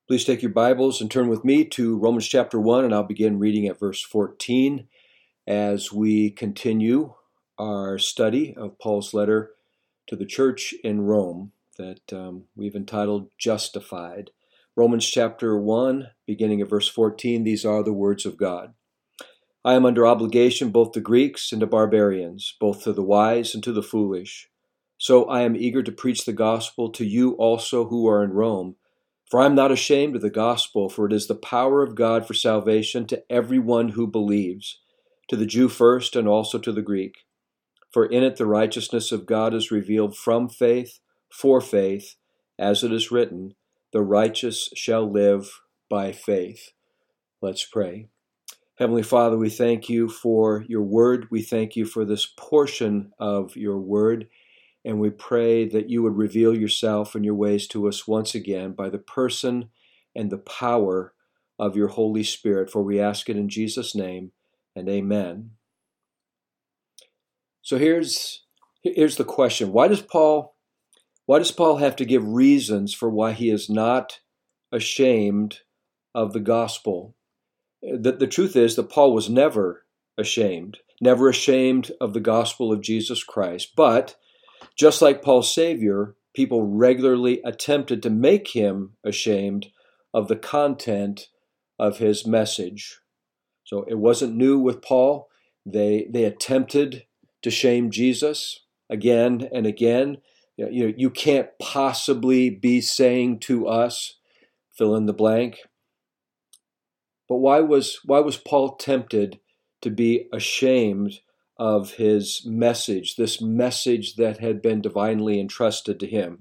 Please take your Bibles and turn with me to Romans chapter 1, and I'll begin reading at verse 14 as we continue our study of Paul's letter to the church in Rome that we've entitled Justified. Romans chapter 1, beginning at verse 14, these are the words of God. I am under obligation both to Greeks and to barbarians, both to the wise and to the foolish. So I am eager to preach the gospel to you also who are in Rome. For I am not ashamed of the gospel, for it is the power of God for salvation to everyone who believes, to the Jew first and also to the Greek. For in it the righteousness of God is revealed from faith, for faith, as it is written, the righteous shall live by faith. Let's pray. Heavenly Father, we thank you for your word. We thank you for this portion of your word. And we pray that you would reveal yourself and your ways to us once again by the person and the power of your Holy Spirit. For we ask it in Jesus' name, and amen. So here's the question. Why does Paul have to give reasons for why he is not ashamed of the gospel? The truth is that Paul was never ashamed of the gospel of Jesus Christ. But just like Paul's Savior, people regularly attempted to make him ashamed of the content of his message. So it wasn't new with Paul. They attempted to shame Jesus again and again. You can't possibly be saying to us, fill in the blank. But why was Paul tempted to be ashamed of his message, this message that had been divinely entrusted to him?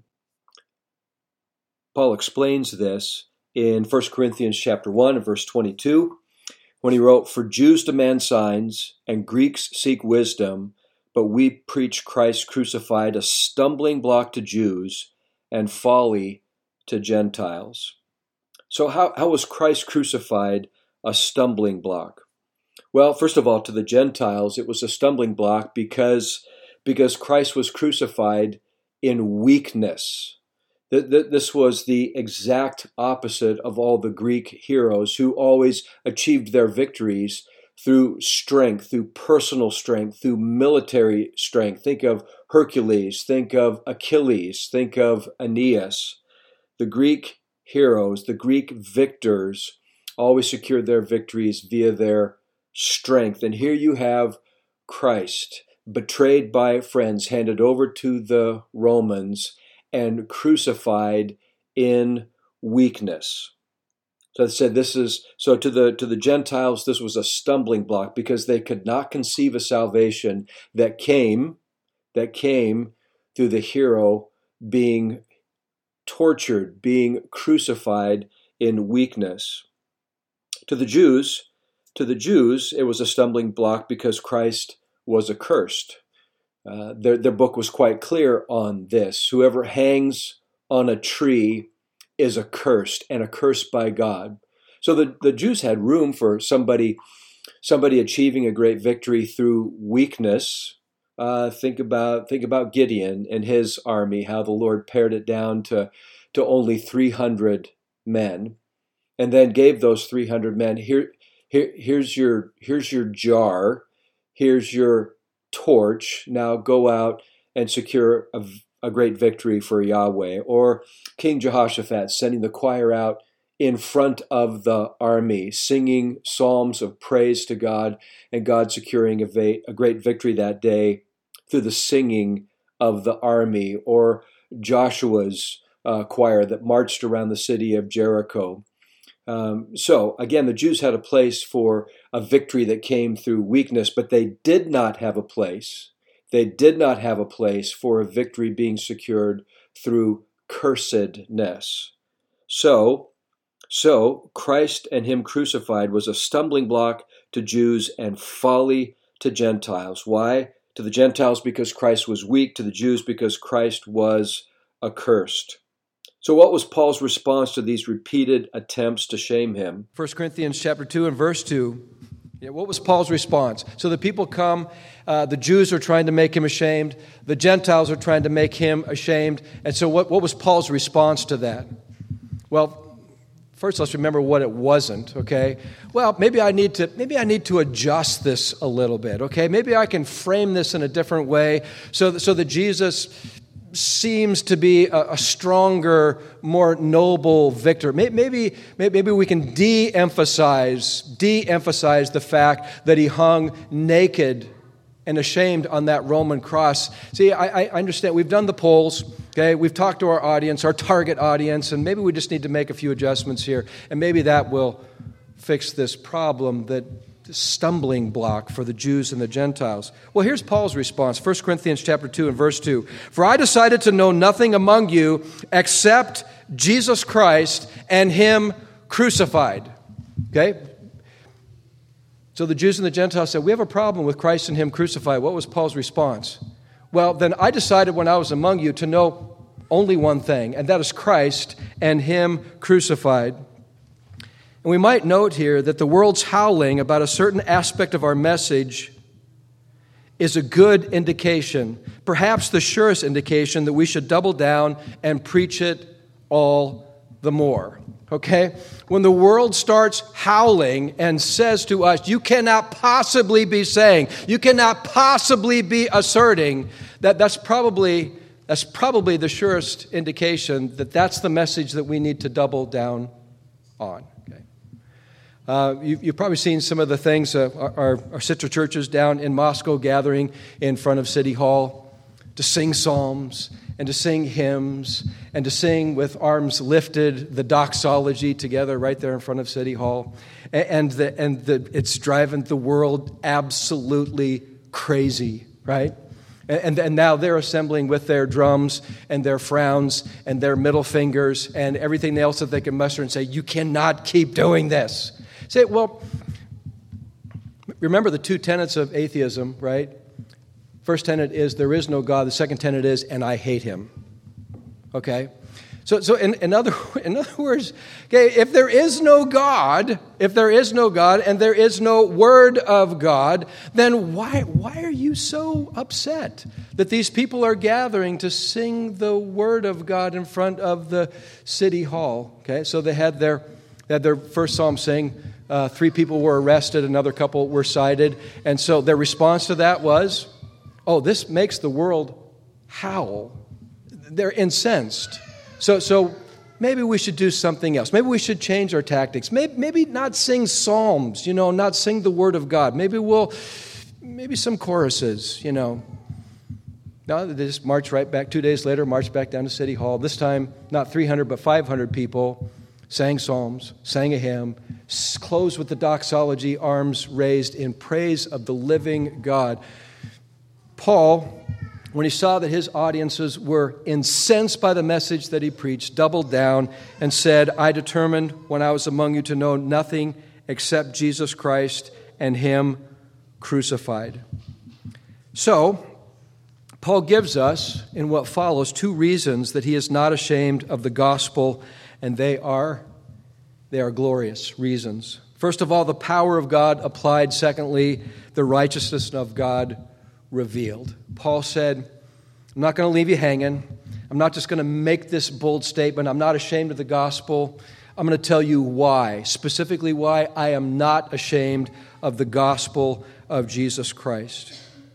Paul explains this in 1 Corinthians chapter 1 and verse 22, when he wrote, "For Jews demand signs, and Greeks seek wisdom, but we preach Christ crucified, a stumbling block to Jews and folly to Gentiles." So how was Christ crucified a stumbling block? Well, first of all, to the Gentiles, it was a stumbling block because Christ was crucified in weakness. This was the exact opposite of all the Greek heroes who always achieved their victories through strength, through personal strength, through military strength. Think of Hercules, think of Achilles, think of Aeneas. The Greek heroes, the Greek victors, always secured their victories via their strength. And here you have Christ, betrayed by friends, handed over to the Romans, and crucified in weakness. So I said to the Gentiles, this was a stumbling block because they could not conceive a salvation that came through the hero being tortured, being crucified in weakness. To the Jews, it was a stumbling block because Christ was accursed. Their book was quite clear on this. Whoever hangs on a tree is accursed, and accursed by God. So the Jews had room for somebody achieving a great victory through weakness. Think about Gideon and his army, how the Lord pared it down to only 300 men, and then gave those 300 men, here's your jar, here's your torch, now go out and secure a great victory for Yahweh. Or King Jehoshaphat sending the choir out in front of the army, singing psalms of praise to God, and God securing a great victory that day through the singing of the army. Or Joshua's choir that marched around the city of Jericho. So again, the Jews had a place for a victory that came through weakness, but they did not have a place. They did not have a place for a victory being secured through cursedness. So Christ and him crucified was a stumbling block to Jews and folly to Gentiles. Why? To the Gentiles because Christ was weak, to the Jews because Christ was accursed. So what was Paul's response to these repeated attempts to shame him? 1 Corinthians chapter 2 and verse 2. What was Paul's response? So the people come, the Jews are trying to make him ashamed, the Gentiles are trying to make him ashamed. And so what was Paul's response to that? Well, First, let's remember what it wasn't, okay? Well, maybe I need to adjust this a little bit, okay? Maybe I can frame this in a different way so that Jesus seems to be a stronger, more noble victor. Maybe we can de-emphasize the fact that he hung naked and ashamed on that Roman cross. See, I understand. We've done the polls, okay? We've talked to our audience, our target audience, and maybe we just need to make a few adjustments here, and maybe that will fix this problem, this stumbling block for the Jews and the Gentiles. Well, here's Paul's response, 1 Corinthians chapter 2 and verse 2. For I decided to know nothing among you except Jesus Christ and Him crucified. Okay? So the Jews and the Gentiles said, we have a problem with Christ and Him crucified. What was Paul's response? Well, then I decided when I was among you to know only one thing, and that is Christ and Him crucified. And we might note here that the world's howling about a certain aspect of our message is a good indication, perhaps the surest indication that we should double down and preach it all the more. Okay? When the world starts howling and says to us, you cannot possibly be saying, you cannot possibly be asserting, that's probably the surest indication that that's the message that we need to double down on. You've probably seen some of the things our sister churches down in Moscow gathering in front of City Hall to sing psalms and to sing hymns and to sing with arms lifted the doxology together right there in front of City Hall. It's driving the world absolutely crazy, right? And now they're assembling with their drums and their frowns and their middle fingers and everything else that they can muster and say, you cannot keep doing this. Say, well, remember the two tenets of atheism, right? First tenet is there is no God. The second tenet is, and I hate Him. Okay? So in other words, okay, if there is no God and there is no Word of God, then why are you so upset that these people are gathering to sing the Word of God in front of the City Hall? Okay, so they had their first psalm saying, 3 people were arrested, another couple were cited. And so their response to that was, oh, this makes the world howl. They're incensed. So maybe we should do something else. Maybe we should change our tactics. Maybe not sing psalms, not sing the Word of God. Maybe some choruses, No, they just march right back. 2 days later, march back down to City Hall. This time, not 300, but 500 people sang psalms, sang a hymn, closed with the doxology, arms raised in praise of the living God. Paul, when he saw that his audiences were incensed by the message that he preached, doubled down and said, I determined when I was among you to know nothing except Jesus Christ and Him crucified. So, Paul gives us, in what follows, 2 reasons that he is not ashamed of the gospel, and they are glorious reasons. First of all, the power of God applied. Secondly, the righteousness of God revealed. Paul said, I'm not going to leave you hanging. I'm not just going to make this bold statement. I'm not ashamed of the gospel. I'm going to tell you why, specifically why I am not ashamed of the gospel of Jesus Christ.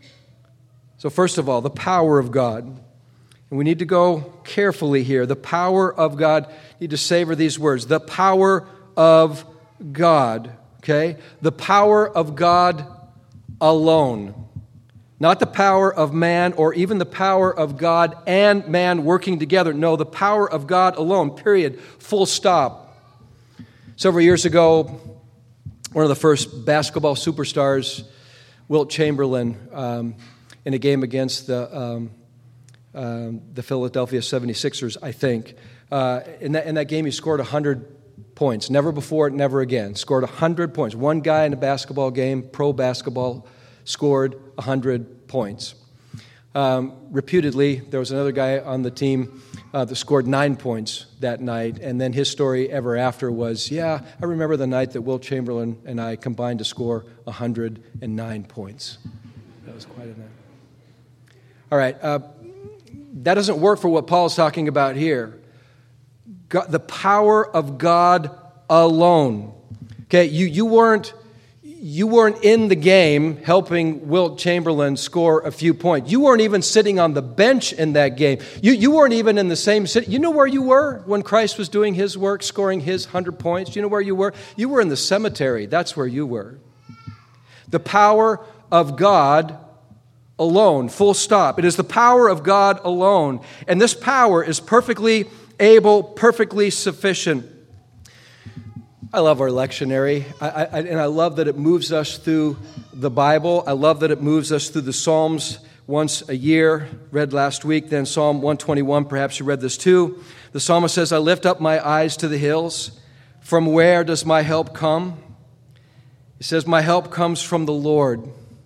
So first of all, the power of God. And we need to go carefully here. The power of God. You need to savor these words. The power of God. Okay? The power of God alone. Not the power of man or even the power of God and man working together. No, the power of God alone, period, full stop. Several years ago, one of the first basketball superstars, Wilt Chamberlain, in a game against the Philadelphia 76ers, I think. In that game, he scored 100 points. Never before, never again. Scored 100 points. One guy in a basketball game, pro basketball, scored 100 points. Reputedly, there was another guy on the team that scored 9 points that night, and then his story ever after was, I remember the night that Wilt Chamberlain and I combined to score 109 points. That was quite a night. All right, that doesn't work for what Paul's talking about here. God, the power of God alone. Okay, you weren't in the game helping Wilt Chamberlain score a few points. You weren't even sitting on the bench in that game. You weren't even in the same city. You know where you were when Christ was doing his work, scoring his 100 points? You know where you were? You were in the cemetery. That's where you were. The power of God alone, full stop. It is the power of God alone. And this power is perfectly able, perfectly sufficient. I love our lectionary, and I love that it moves us through the Bible. I love that it moves us through the Psalms once a year, read last week, then Psalm 121, perhaps you read this too. The psalmist says, I lift up my eyes to the hills. From where does my help come? He says, my help comes from the Lord.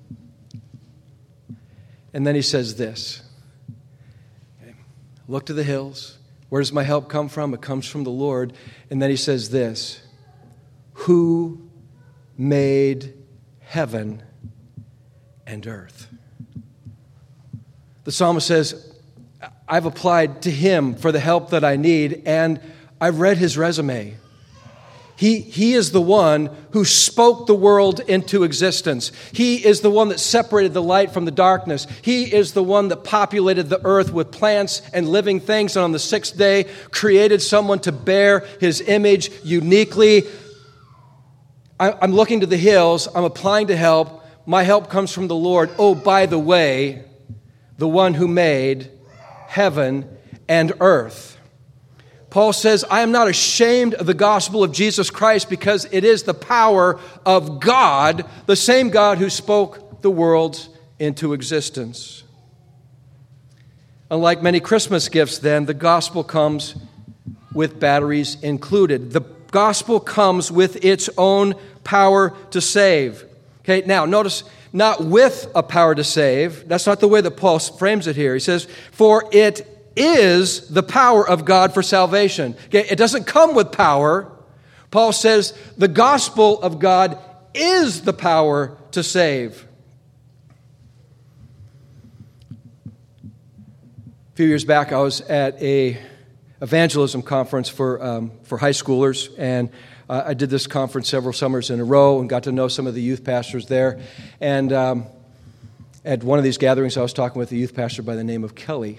And then he says this, look to the hills. Where does my help come from? It comes from the Lord. And then he says this, who made heaven and earth? The psalmist says, I've applied to him for the help that I need, and I've read his resume. He is the one who spoke the world into existence. He is the one that separated the light from the darkness. He is the one that populated the earth with plants and living things, and on the sixth day created someone to bear his image uniquely. I'm looking to the hills. I'm applying to help. My help comes from the Lord. Oh, by the way, the one who made heaven and earth. Paul says, I am not ashamed of the gospel of Jesus Christ because it is the power of God, the same God who spoke the world into existence. Unlike many Christmas gifts, then, the gospel comes with batteries included. The gospel comes with its own power to save. Okay, now notice, not with a power to save. That's not the way that Paul frames it here. He says, for it is the power of God for salvation. Okay, it doesn't come with power. Paul says the gospel of God is the power to save. A few years back, I was at a evangelism conference for high schoolers, and I did this conference several summers in a row and got to know some of the youth pastors there. And at one of these gatherings, I was talking with a youth pastor by the name of Kelly.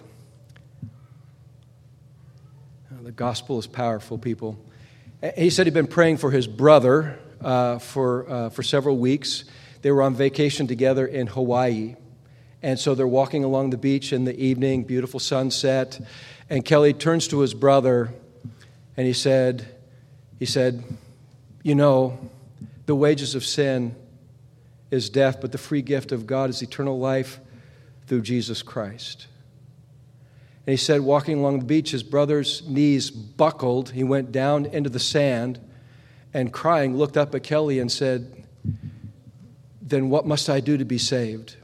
The gospel is powerful, people. He said he'd been praying for his brother for several weeks. They were on vacation together in Hawaii. And so they're walking along the beach in the evening, beautiful sunset. And Kelly turns to his brother and he said, you know, the wages of sin is death, but the free gift of God is eternal life through Jesus Christ. And he said, walking along the beach, his brother's knees buckled. He went down into the sand and crying, looked up at Kelly and said, then what must I do to be saved?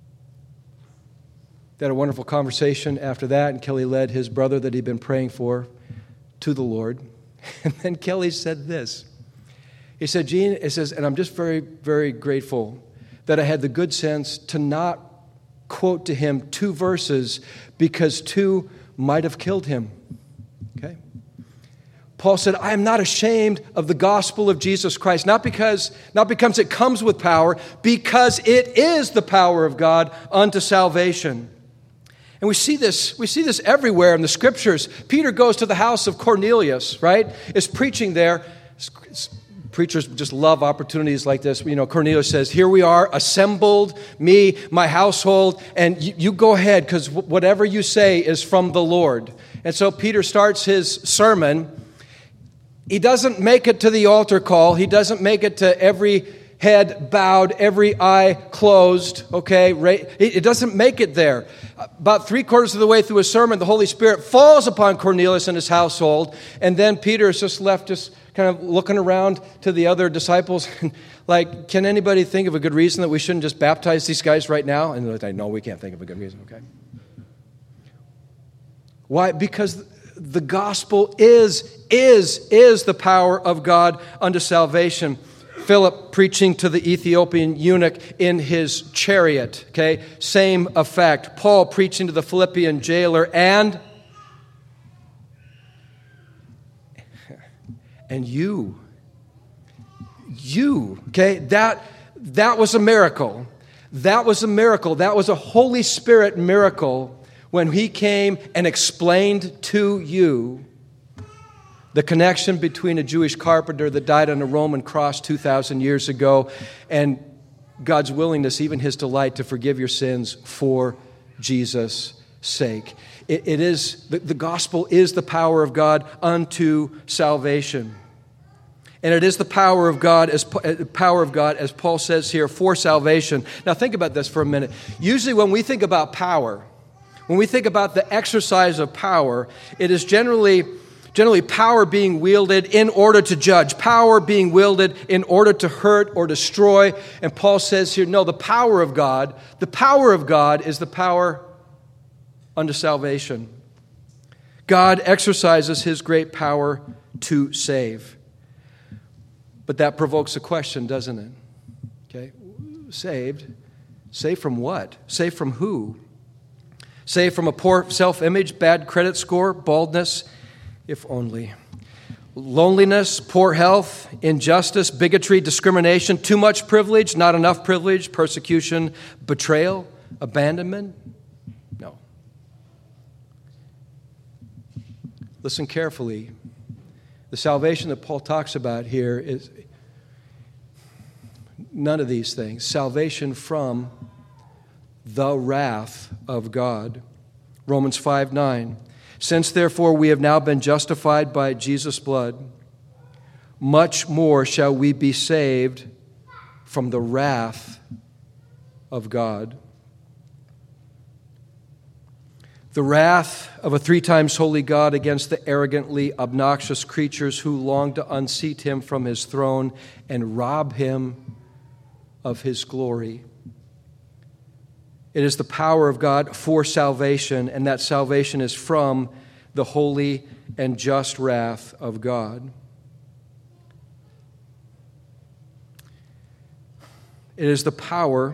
They had a wonderful conversation after that, and Kelly led his brother that he'd been praying for to the Lord. And then Kelly said this. He said, Gene, it says, and I'm just very, very grateful that I had the good sense to not quote to him 2 verses because 2 might have killed him. Okay? Paul said, I am not ashamed of the gospel of Jesus Christ, not because it comes with power, because it is the power of God unto salvation. And we see this everywhere in the Scriptures. Peter goes to the house of Cornelius, right? Is preaching there. Preachers just love opportunities like this. You know, Cornelius says, here we are, assembled, me, my household, and you go ahead, because whatever you say is from the Lord. And so Peter starts his sermon. He doesn't make it to the altar call. He doesn't make it to every head bowed, every eye closed, okay? It doesn't make it there. About 3/4 of the way through his sermon, the Holy Spirit falls upon Cornelius and his household, and then Peter is just left kind of looking around to the other disciples, like, can anybody think of a good reason that we shouldn't just baptize these guys right now? And they're like, no, we can't think of a good reason, okay? Why? Because the gospel is the power of God unto salvation. Philip preaching to the Ethiopian eunuch in his chariot, okay? Same effect. Paul preaching to the Philippian jailer and you you, okay? That was a miracle. That was a miracle. That was a Holy Spirit miracle when He came and explained to you the connection between a Jewish carpenter that died on a Roman cross 2,000 years ago and God's willingness, even His delight to forgive your sins for Jesus' sake. It is the gospel is the power of God unto salvation. And it is the power of God, as Paul says here, for salvation. Now think about this for a minute. Usually when we think about power, when we think about the exercise of power, it is generally power being wielded in order to judge, power being wielded in order to hurt or destroy. And Paul says here, no, the power of God is the power unto salvation. God exercises His great power to save. But that provokes a question, doesn't it? Okay, saved? Saved from what? Saved from who? Saved from a poor self-image, bad credit score, baldness, if only. Loneliness, poor health, injustice, bigotry, discrimination, too much privilege, not enough privilege, persecution, betrayal, abandonment? No. Listen carefully. The salvation that Paul talks about here is none of these things. Salvation from the wrath of God. Romans 5:9. Since therefore we have now been justified by Jesus' blood, much more shall we be saved from the wrath of God. The wrath of a 3 times holy God against the arrogantly obnoxious creatures who long to unseat Him from His throne and rob Him of His glory. It is the power of God for salvation, and that salvation is from the holy and just wrath of God. It is the power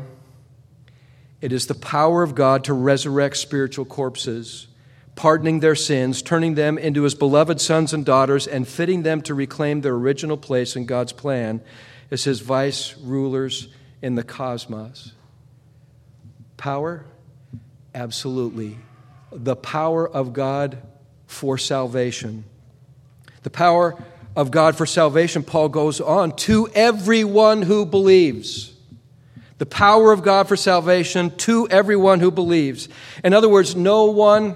of God to resurrect spiritual corpses, pardoning their sins, turning them into His beloved sons and daughters, and fitting them to reclaim their original place in God's plan as His vice rulers in the cosmos. Power? Absolutely. The power of God for salvation. The power of God for salvation, Paul goes on, to everyone who believes. The power of God for salvation to everyone who believes. In other words, no one,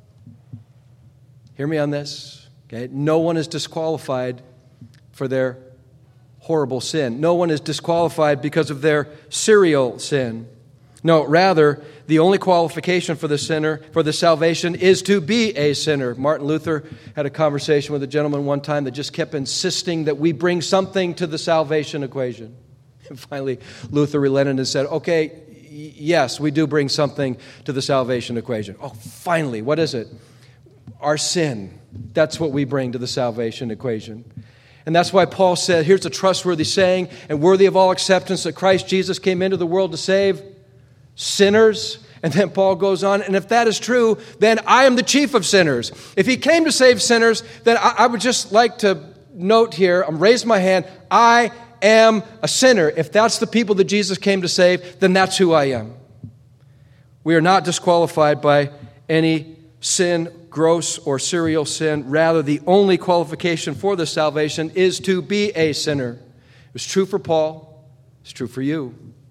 hear me on this, okay? No one is disqualified for their horrible sin. No one is disqualified because of their serial sin. No, rather, the only qualification for the sinner, for the salvation, is to be a sinner. Martin Luther had a conversation with a gentleman one time that just kept insisting that we bring something to the salvation equation. And finally, Luther relented and said, okay, yes, we do bring something to the salvation equation. Oh, finally, what is it? Our sin. That's what we bring to the salvation equation. And that's why Paul said, here's a trustworthy saying and worthy of all acceptance, that Christ Jesus came into the world to save sinners. And then Paul goes on, and if that is true, then I am the chief of sinners. If He came to save sinners, then I would just like to note here, I'm raising my hand, I am a sinner. If that's the people that Jesus came to save, then that's who I am. We are not disqualified by any sin, gross or serial sin. Rather, the only qualification for the salvation is to be a sinner. It was true for Paul. It's true for you.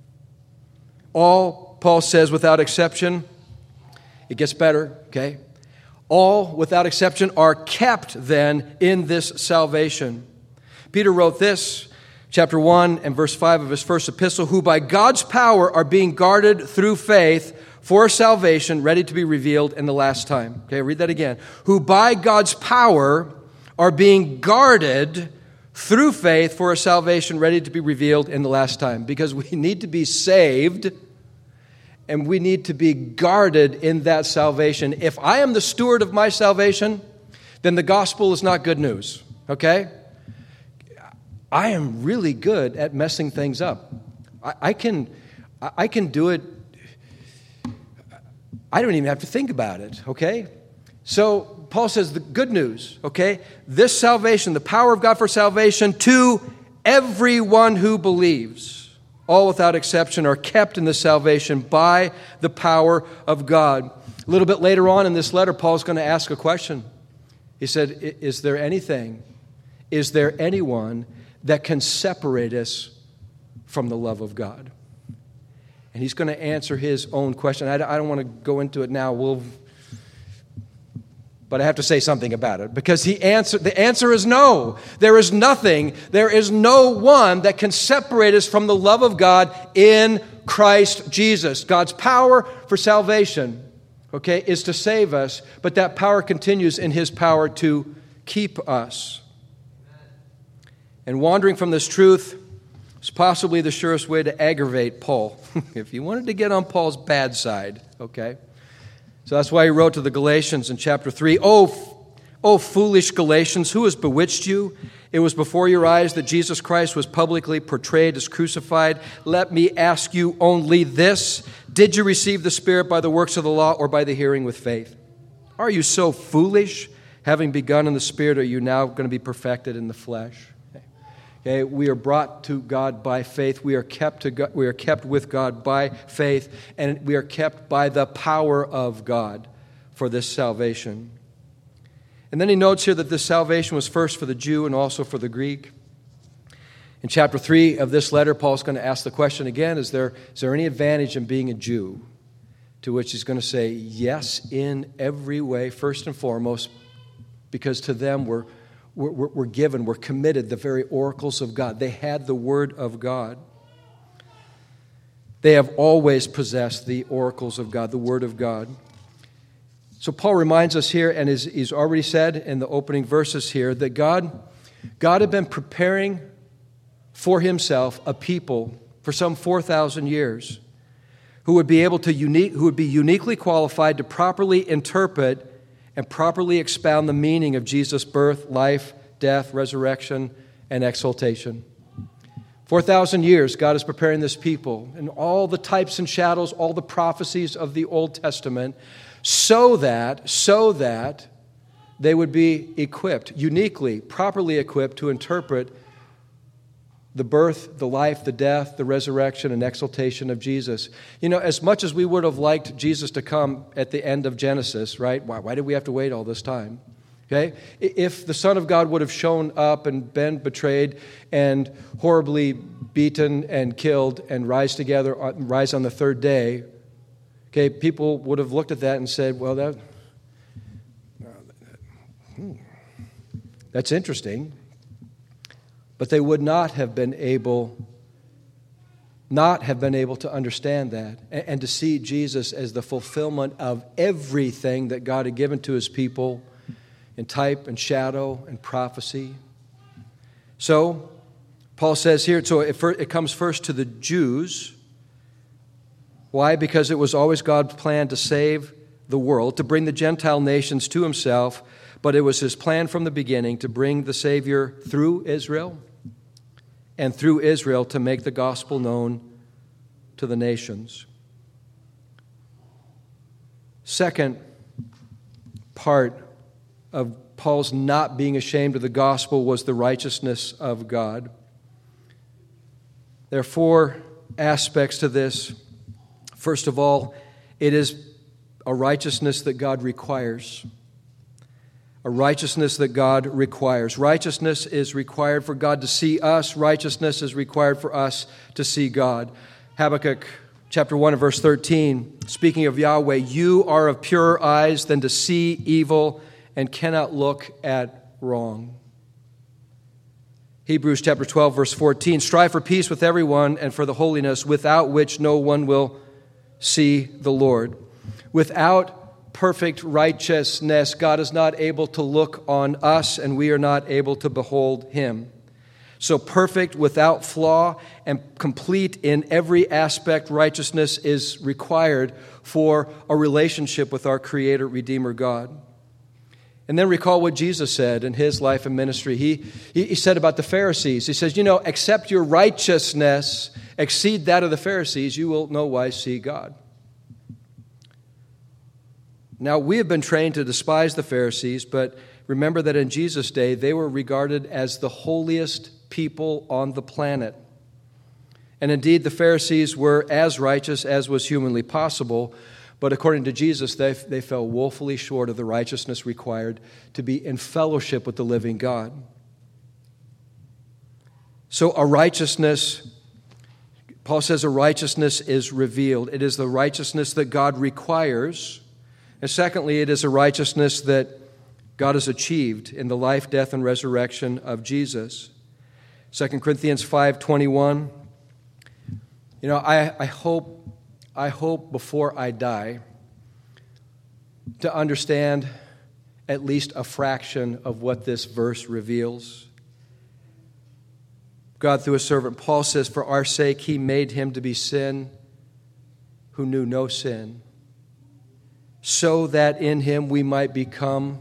All, Paul says, without exception, it gets better, okay? All, without exception, are kept then in this salvation. Peter wrote this, chapter 1 and verse 5 of his first epistle, who by God's power are being guarded through faith for salvation ready to be revealed in the last time. Okay, read that again. Who by God's power are being guarded through faith for a salvation ready to be revealed in the last time. Because we need to be saved and we need to be guarded in that salvation. If I am the steward of my salvation, then the gospel is not good news. Okay? I am really good at messing things up. I can do it. I don't even have to think about it, okay? So Paul says the good news, okay? This salvation, the power of God for salvation to Everyone who believes, all without exception, are kept in the salvation by the power of God. A little bit later on in this letter, Paul's going to ask a question. He said, is there anyone that can separate us from the love of God? And he's going to answer his own question. I don't want to go into it now. But I have to say something about it, because the answer is no. There is nothing, there is no one that can separate us from the love of God in Christ Jesus. God's power for salvation, is to save us, but that power continues in his power to keep us. And wandering from this truth is possibly the surest way to aggravate Paul. If you wanted to get on Paul's bad side, So that's why he wrote to the Galatians in chapter 3, O foolish Galatians, who has bewitched you? It was before your eyes that Jesus Christ was publicly portrayed as crucified. Let me ask you only this. Did you receive the Spirit by the works of the law or by the hearing with faith? Are you so foolish? Having begun in the Spirit, are you now going to be perfected in the flesh? Okay, we are brought to God by faith. We are kept with God by faith, and we are kept by the power of God for this salvation. And then he notes here that this salvation was first for the Jew and also for the Greek. In chapter 3 of this letter, Paul's going to ask the question again, is there any advantage in being a Jew? To which he's going to say, yes, in every way, first and foremost, because to them we're committed the very oracles of God. They had the Word of God. They have always possessed the oracles of God, the Word of God. So Paul reminds us here, and he's already said in the opening verses here, that God had been preparing for himself a people for some 4,000 years who would be uniquely qualified to properly interpret and properly expound the meaning of Jesus' birth, life, death, resurrection, and exaltation. 4,000 years, God is preparing this people and all the types and shadows, all the prophecies of the Old Testament, so that they would be equipped, uniquely, properly equipped to interpret the birth, the life, the death, the resurrection, and exaltation of Jesus. As much as we would have liked Jesus to come at the end of Genesis, right? Why did we have to wait all this time? Okay? If the Son of God would have shown up and been betrayed and horribly beaten and killed and rise on the third day, okay, people would have looked at that and said, well, that's interesting. But they would not have been able to understand that and to see Jesus as the fulfillment of everything that God had given to his people in type and shadow and prophecy. So, Paul says here, so it comes first to the Jews. Why? Because it was always God's plan to save the world, to bring the Gentile nations to himself, but it was his plan from the beginning to bring the Savior through Israel, and through Israel to make the gospel known to the nations. Second part of Paul's not being ashamed of the gospel was the righteousness of God. There are four aspects to this. First of all, it is a righteousness that God requires. A righteousness that God requires. Righteousness is required for God to see us. Righteousness is required for us to see God. Habakkuk chapter 1 and verse 13, speaking of Yahweh, you are of purer eyes than to see evil and cannot look at wrong. Hebrews chapter 12 verse 14, strive for peace with everyone and for the holiness without which no one will see the Lord. Without perfect righteousness, God is not able to look on us, and we are not able to behold him. So perfect, without flaw, and complete in every aspect, righteousness is required for a relationship with our Creator, Redeemer God. And then recall what Jesus said in his life and ministry. He said about the Pharisees, he says, except your righteousness exceed that of the Pharisees, you will no wise see God. Now, we have been trained to despise the Pharisees, but remember that in Jesus' day, they were regarded as the holiest people on the planet. And indeed, the Pharisees were as righteous as was humanly possible, but according to Jesus, they fell woefully short of the righteousness required to be in fellowship with the living God. So a righteousness, Paul says a righteousness is revealed. It is the righteousness that God requires. And secondly, it is a righteousness that God has achieved in the life, death, and resurrection of Jesus. 2 Corinthians 5:21. You know, I hope before I die to understand at least a fraction of what this verse reveals. God, through His servant Paul, says, "For our sake He made Him to be sin who knew no sin, so that in Him we might become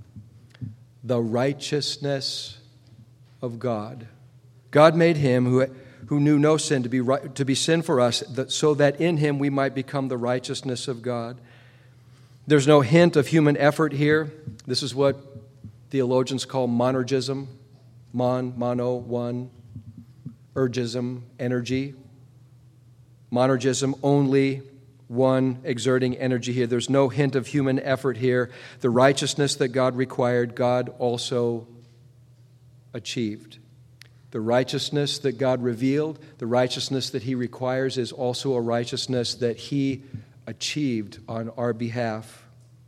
the righteousness of God." God made Him who knew no sin to be sin for us, so that in Him we might become the righteousness of God. There's no hint of human effort here. This is what theologians call monergism. Mono, one. Ergism, energy. Monergism, only one exerting energy here. There's no hint of human effort here. The righteousness that God required, God also achieved. The righteousness that God revealed, the righteousness that He requires, is also a righteousness that He achieved on our behalf.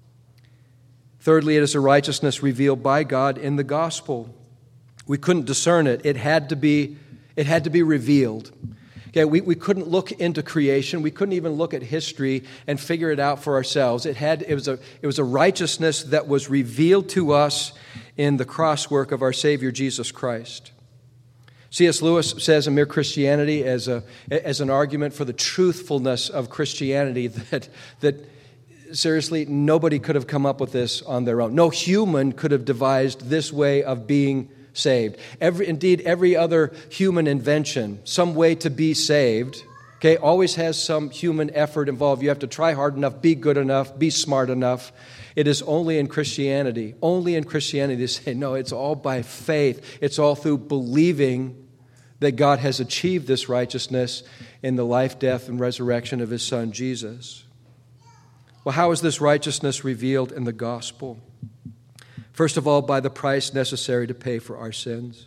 Thirdly, it is a righteousness revealed by God in the gospel. We couldn't discern it. It had to be revealed. Okay, we couldn't look into creation. We couldn't even look at history and figure it out for ourselves. It was a righteousness that was revealed to us in the cross work of our Savior Jesus Christ. C.S. Lewis says in Mere Christianity, as an argument for the truthfulness of Christianity, that seriously, nobody could have come up with this on their own. No human could have devised this way of being saved. Every other human invention, some way to be saved, okay, always has some human effort involved. You have to try hard enough, be good enough, be smart enough. It is only in Christianity they say, no, it's all by faith. It's all through believing that God has achieved this righteousness in the life, death, and resurrection of His Son, Jesus. Well, how is this righteousness revealed in the gospel? First of all, by the price necessary to pay for our sins.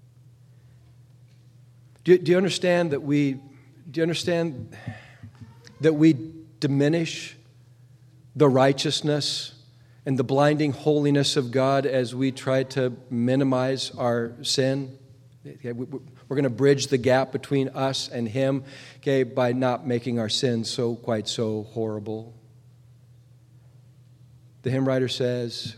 Do you understand that we diminish the righteousness and the blinding holiness of God as we try to minimize our sin? We're going to bridge the gap between us and Him, okay, by not making our sins quite so horrible. The hymn writer says,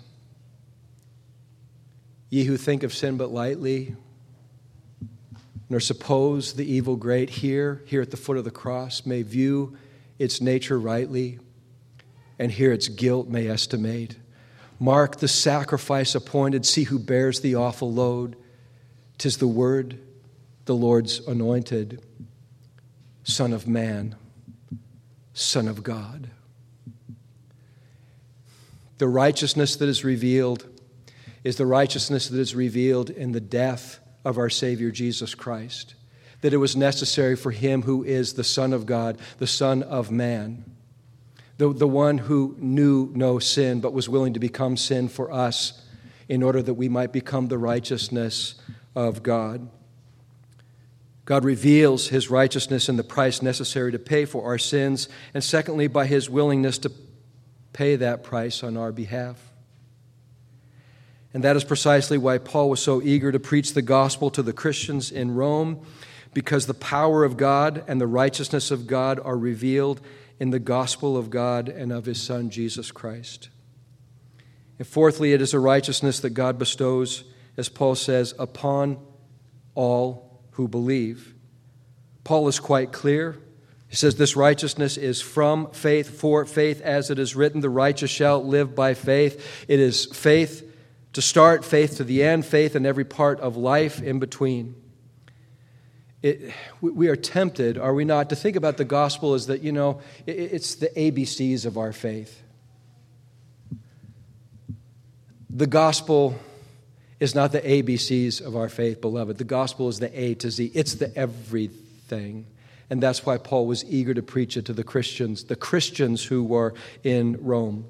"Ye who think of sin but lightly, nor suppose the evil great, here at the foot of the cross, may view its nature rightly, and here its guilt may estimate. Mark the sacrifice appointed, see who bears the awful load. 'Tis the Word, the Lord's anointed, Son of Man, Son of God." The righteousness that is revealed is the righteousness that is revealed in the death of our Savior Jesus Christ, that it was necessary for Him who is the Son of God, the Son of Man, the one who knew no sin but was willing to become sin for us in order that we might become the righteousness of God. God reveals His righteousness in the price necessary to pay for our sins, and secondly, by His willingness to pay that price on our behalf. And that is precisely why Paul was so eager to preach the gospel to the Christians in Rome, because the power of God and the righteousness of God are revealed in the gospel of God and of His Son, Jesus Christ. And fourthly, it is a righteousness that God bestows, as Paul says, upon all who believe. Paul is quite clear. He says this righteousness is from faith, for faith, as it is written, the righteous shall live by faith. It is faith to start, faith to the end, faith in every part of life in between. We are tempted, are we not, to think about the gospel as that, it's the ABCs of our faith. The gospel is not the ABCs of our faith, beloved. The gospel is the A to Z. It's the everything. And that's why Paul was eager to preach it to the Christians who were in Rome.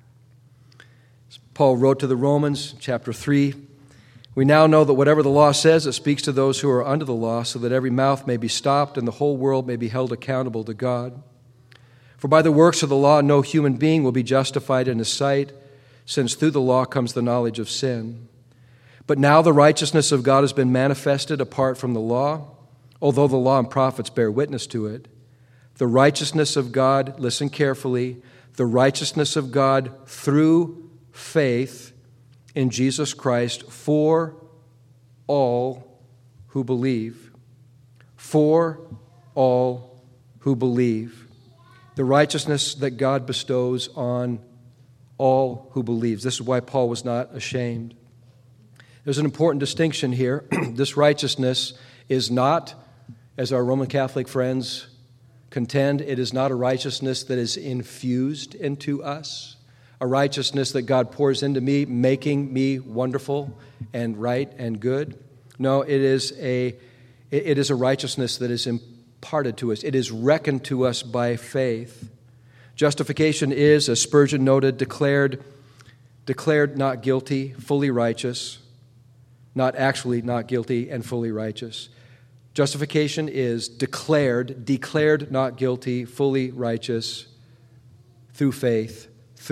Paul wrote to the Romans, chapter 3, "We now know that whatever the law says, it speaks to those who are under the law, so that every mouth may be stopped and the whole world may be held accountable to God. For by the works of the law, no human being will be justified in his sight, since through the law comes the knowledge of sin. But now the righteousness of God has been manifested apart from the law, although the law and prophets bear witness to it. The righteousness of God," listen carefully, "the righteousness of God through faith in Jesus Christ for all who believe." For all who believe. The righteousness that God bestows on all who believes. This is why Paul was not ashamed. There's an important distinction here. This righteousness is not, as our Roman Catholic friends contend, it is not a righteousness that is infused into us, a righteousness that God pours into me, making me wonderful and right and good. No, it is a righteousness that is imparted to us. It is reckoned to us by faith. Justification is, as Spurgeon noted, declared not guilty, fully righteous, not actually not guilty and fully righteous. Justification is declared not guilty, fully righteous through faith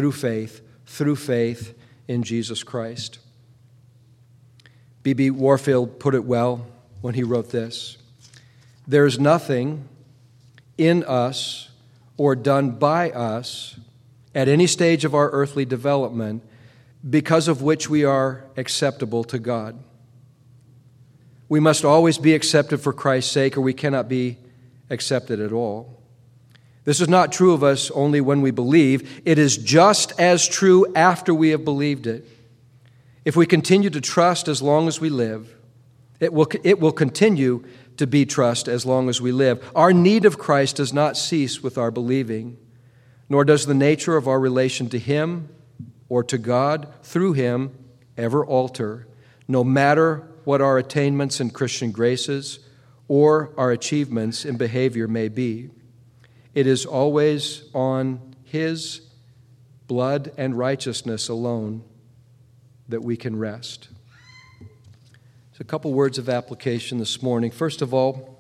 in Jesus Christ. B.B. Warfield put it well when he wrote this: "There is nothing in us or done by us at any stage of our earthly development because of which we are acceptable to God. We must always be accepted for Christ's sake, or we cannot be accepted at all. This is not true of us only when we believe. It is just as true after we have believed it. If we continue to trust as long as we live, it will continue to be trust as long as we live. Our need of Christ does not cease with our believing, nor does the nature of our relation to Him or to God through Him ever alter, no matter what our attainments in Christian graces or our achievements in behavior may be. It is always on His blood and righteousness alone that we can rest." So a couple words of application this morning. First of all,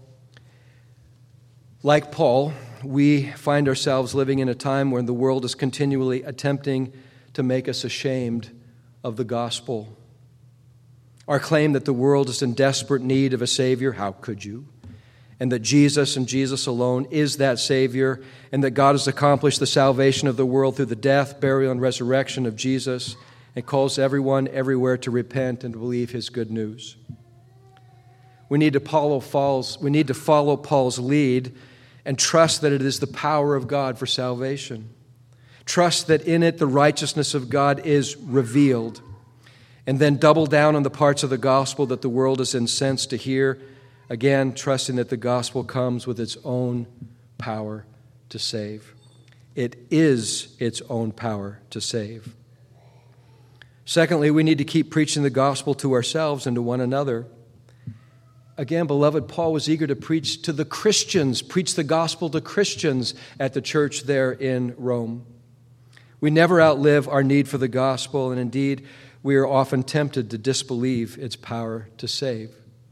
like Paul, we find ourselves living in a time when the world is continually attempting to make us ashamed of the gospel. Our claim that the world is in desperate need of a Savior, how could you? And that Jesus and Jesus alone is that Savior, and that God has accomplished the salvation of the world through the death, burial, and resurrection of Jesus, and calls everyone everywhere to repent and to believe His good news. We need to follow Paul's lead and trust that it is the power of God for salvation. Trust that in it the righteousness of God is revealed. And then double down on the parts of the gospel that the world is incensed to hear, again, trusting that the gospel comes with its own power to save. It is its own power to save. Secondly, we need to keep preaching the gospel to ourselves and to one another. Again, beloved, Paul was eager to preach to the Christians, preach the gospel to Christians at the church there in Rome. We never outlive our need for the gospel, and indeed, we are often tempted to disbelieve its power to save.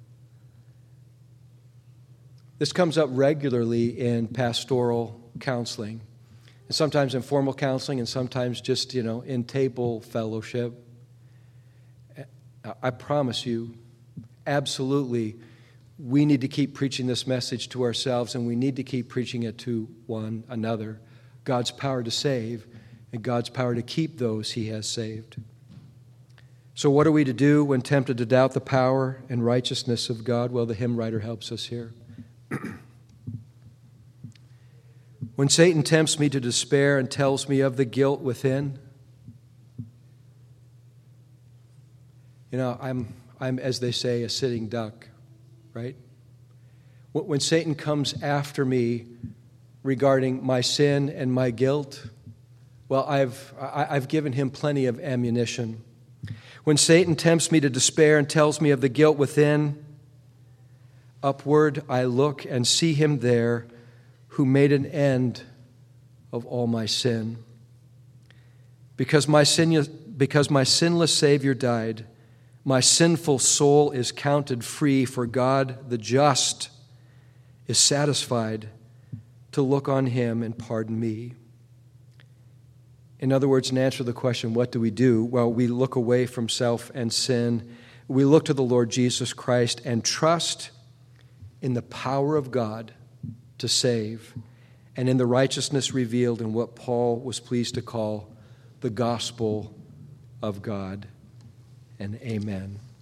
This comes up regularly in pastoral counseling, and sometimes in formal counseling, and sometimes just, in table fellowship. I promise you, absolutely, we need to keep preaching this message to ourselves, and we need to keep preaching it to one another. God's power to save, and God's power to keep those He has saved. So what are we to do when tempted to doubt the power and righteousness of God? Well, the hymn writer helps us here. When Satan tempts me to despair and tells me of the guilt within, I'm, as they say, a sitting duck, right? When Satan comes after me regarding my sin and my guilt, well, I've given him plenty of ammunition. When Satan tempts me to despair and tells me of the guilt within, upward I look and see him there who made an end of all my sin. Because my sinless Savior died, my sinful soul is counted free, for God the just is satisfied to look on him and pardon me. In other words, in answer to the question, what do we do? Well, we look away from self and sin. We look to the Lord Jesus Christ and trust in the power of God to save and in the righteousness revealed in what Paul was pleased to call the gospel of God. And amen.